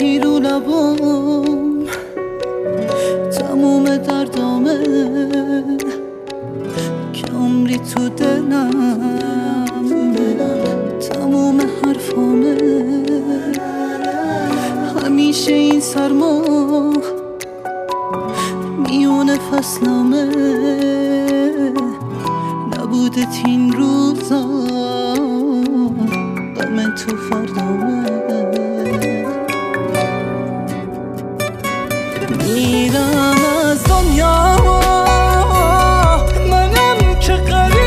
گفتی رو لبام تموم دردامه که عمری تو دلم تموم حرفامه. همیشه این سرما میونه فصلامه نبودت این روزا غم تو فردامه. میرم از دنیا منم که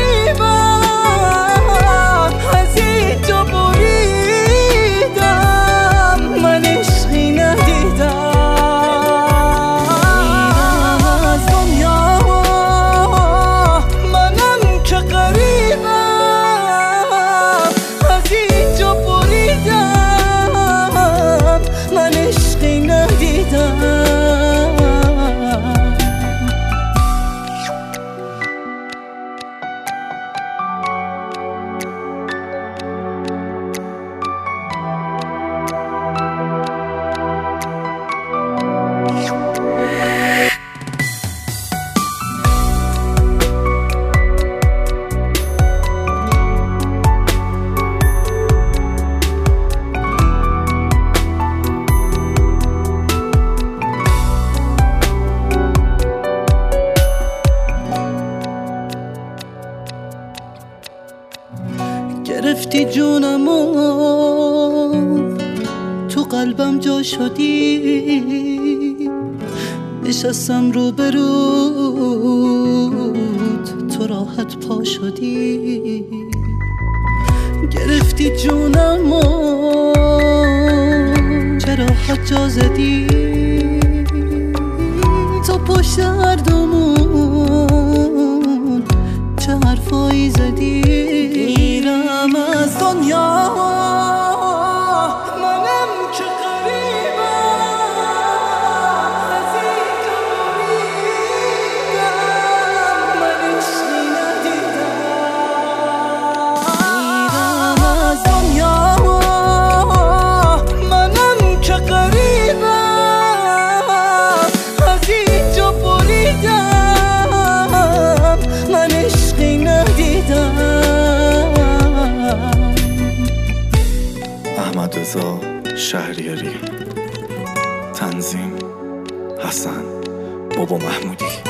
غریبم از اینجا بریدم من عشقی ندیدم. میرم از دنیا منم که غریبم از اینجا بریدم من عشقی ندیدم. گرفتی جونمو تو قلبم جا شدی نشستم رو برود تو راحت پا شدی. گرفتی جونمو چرا حد جا زدی تو پشت هردومون چه حرفایی زدی. میرم از دنیا منم که غریبم از اینجا بریدم من عشقی ندیدم. میرم از دنیا منم که غریبم از اینجا بریدم من عشقی ندیدم. احمدرضا شهریاری، تنظیم حسن بابا محمودی.